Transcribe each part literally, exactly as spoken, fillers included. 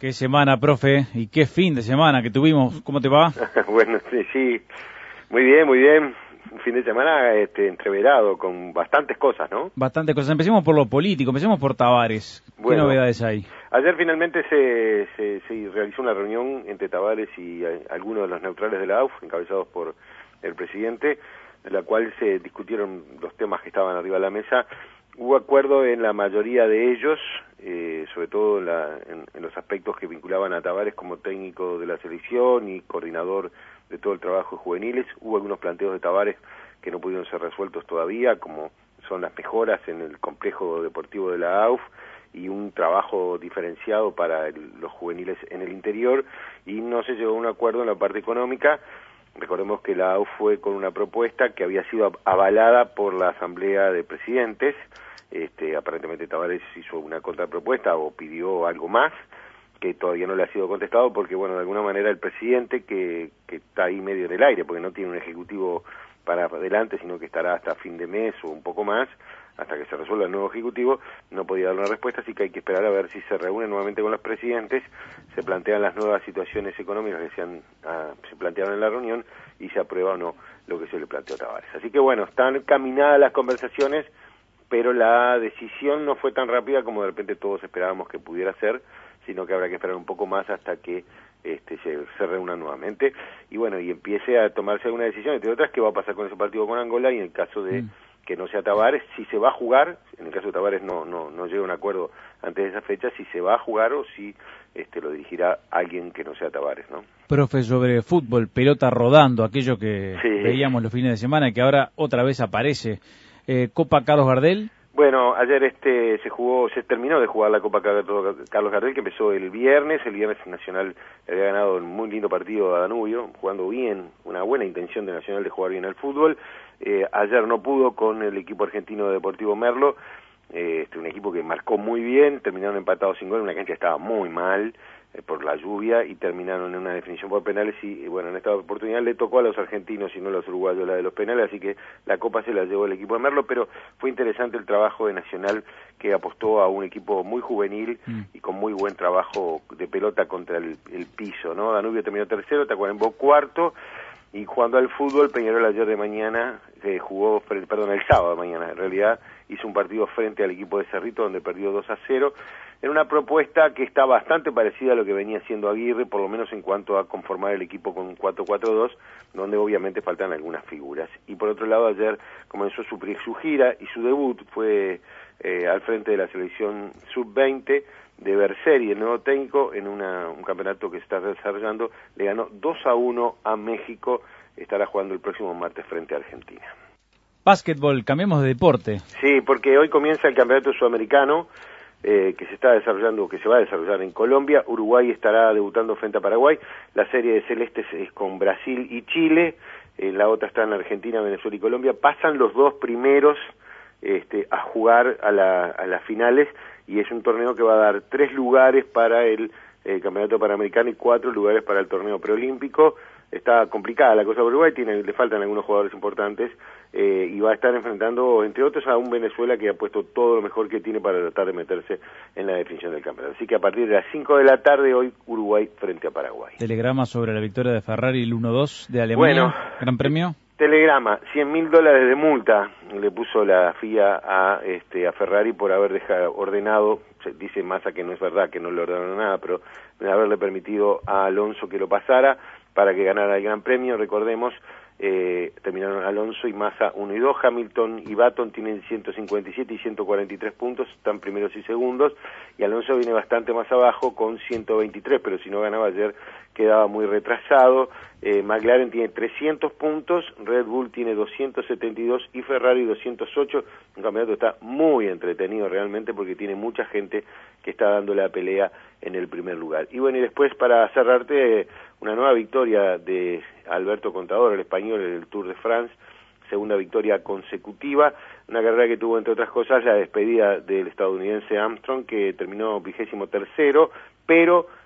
Qué semana, profe, y qué fin de semana que tuvimos. ¿Cómo te va? Bueno, sí, sí, muy bien, muy bien. Un fin de semana este, entreverado con bastantes cosas, ¿no? Bastantes cosas. Empecemos por lo político, empecemos por Tavares. ¿Qué bueno, novedades hay? Ayer finalmente se, se, se realizó una reunión entre Tavares y eh, algunos de los neutrales de la A U F, encabezados por el presidente, en la cual se discutieron los temas que estaban arriba de la mesa. Hubo acuerdo en la mayoría de ellos, eh, sobre todo en, la, en, en los aspectos que vinculaban a Tavares como técnico de la selección y coordinador de todo el trabajo de juveniles. Hubo algunos planteos de Tavares que no pudieron ser resueltos todavía, como son las mejoras en el complejo deportivo de la A U F y un trabajo diferenciado para el, los juveniles en el interior, y no se llegó a un acuerdo en la parte económica. Recordemos que la A U F fue con una propuesta que había sido avalada por la Asamblea de Presidentes. Este, aparentemente Tavares hizo una contrapropuesta o pidió algo más, que todavía no le ha sido contestado, porque bueno, de alguna manera el presidente, que, que está ahí medio en el aire, porque no tiene un ejecutivo para adelante, sino que estará hasta fin de mes o un poco más, hasta que se resuelva el nuevo ejecutivo, no podía dar una respuesta, así que hay que esperar a ver si se reúne nuevamente con los presidentes, se plantean las nuevas situaciones económicas que se, han, ah, se plantearon en la reunión y se aprueba o no lo que se le planteó a Tavares. Así que bueno, están caminadas las conversaciones, pero la decisión no fue tan rápida como de repente todos esperábamos que pudiera ser, sino que habrá que esperar un poco más hasta que este, se, se reúna nuevamente y bueno, y empiece a tomarse alguna decisión, entre otras, qué va a pasar con ese partido con Angola, y en el caso de mm. que no sea Tavares, si se va a jugar, en el caso de Tavares no, no, no llega a un acuerdo antes de esa fecha, si se va a jugar o si este, lo dirigirá alguien que no sea Tavares, ¿no? Profe, sobre fútbol, pelota rodando, aquello que sí. veíamos los fines de semana y que ahora otra vez aparece, eh, Copa Carlos Gardel. Bueno, ayer este se jugó, se terminó de jugar la Copa Carlos Gardel, que empezó el viernes. El viernes Nacional había ganado un muy lindo partido a Danubio, jugando bien, una buena intención de Nacional de jugar bien al fútbol. Eh, ayer no pudo con el equipo argentino de Deportivo Merlo, eh, este, un equipo que marcó muy bien, terminaron empatados sin gol, una cancha que estaba muy mal eh, por la lluvia, y terminaron en una definición por penales, y bueno, en esta oportunidad le tocó a los argentinos y no a los uruguayos la de los penales, así que la copa se la llevó el equipo de Merlo, pero fue interesante el trabajo de Nacional, que apostó a un equipo muy juvenil mm. y con muy buen trabajo de pelota contra el, el piso, ¿no? Danubio terminó tercero, Tacuarembó cuarto, y jugando al fútbol, Peñarol ayer de mañana eh, jugó, perdón, el sábado de mañana, en realidad hizo un partido frente al equipo de Cerrito, donde perdió dos a cero, en una propuesta que está bastante parecida a lo que venía haciendo Aguirre, por lo menos en cuanto a conformar el equipo con un cuatro cuatro dos, donde obviamente faltan algunas figuras. Y por otro lado, ayer comenzó su, su gira y su debut fue eh, al frente de la selección sub veinte de Berseri, el nuevo técnico, en una, un campeonato que se está desarrollando. Le ganó dos a uno a México, estará jugando el próximo martes frente a Argentina. Básquetbol, cambiemos de deporte. Sí, porque hoy comienza el campeonato sudamericano, eh, que se está desarrollando, que se va a desarrollar en Colombia. Uruguay estará debutando frente a Paraguay. La serie de celestes es con Brasil y Chile. Eh, la otra está en Argentina, Venezuela y Colombia. Pasan los dos primeros este, a jugar a, la, a las finales, y es un torneo que va a dar tres lugares para el, el campeonato panamericano y cuatro lugares para el torneo preolímpico. Está complicada la cosa de Uruguay, tiene, le faltan algunos jugadores importantes, eh, y va a estar enfrentando, entre otros, a un Venezuela que ha puesto todo lo mejor que tiene para tratar de meterse en la definición del campeonato. Así que a partir de las cinco de la tarde hoy, Uruguay frente a Paraguay. Telegrama sobre la victoria de Ferrari, el uno dos de Alemania, bueno, gran premio. Telegrama, cien mil dólares de multa le puso la F I A a, este, a Ferrari por haber dejado ordenado, se dice Massa que no es verdad, que no le ordenaron nada, pero de haberle permitido a Alonso que lo pasara para que ganara el Gran Premio. Recordemos, eh, terminaron Alonso y Massa uno y dos, Hamilton y Button tienen ciento cincuenta y siete y ciento cuarenta y tres puntos, están primeros y segundos, y Alonso viene bastante más abajo con ciento veintitrés, pero si no ganaba ayer quedaba muy retrasado. eh, McLaren tiene trescientos puntos, Red Bull tiene doscientos setenta y dos y Ferrari doscientos ocho, un campeonato que está muy entretenido realmente porque tiene mucha gente que está dando la pelea en el primer lugar. Y bueno, y después para cerrarte, una nueva victoria de Alberto Contador, el español, en el Tour de France, segunda victoria consecutiva, una carrera que tuvo, entre otras cosas, la despedida del estadounidense Armstrong, que terminó vigésimo tercero, pero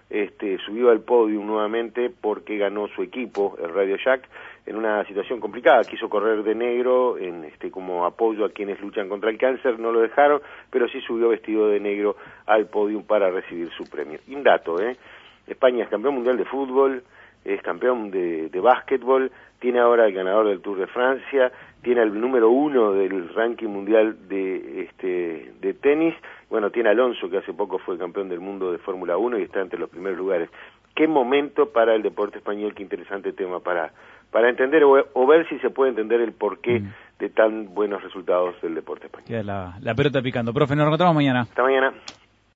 este, subió al podio nuevamente porque ganó su equipo, el Radio Shack, en una situación complicada. Quiso correr de negro en, este, como apoyo a quienes luchan contra el cáncer, no lo dejaron, pero sí subió vestido de negro al podio para recibir su premio. Y un dato, ¿eh? España es campeón mundial de fútbol, es campeón de, de básquetbol, tiene ahora el ganador del Tour de Francia, tiene el número uno del ranking mundial de este de tenis, bueno, tiene a Alonso, que hace poco fue campeón del mundo de Fórmula uno y está entre los primeros lugares. Qué momento para el deporte español, qué interesante tema para para entender o, o ver si se puede entender el porqué mm. de tan buenos resultados del deporte español. Queda la, la pelota picando. Profe, nos encontramos mañana. Hasta mañana.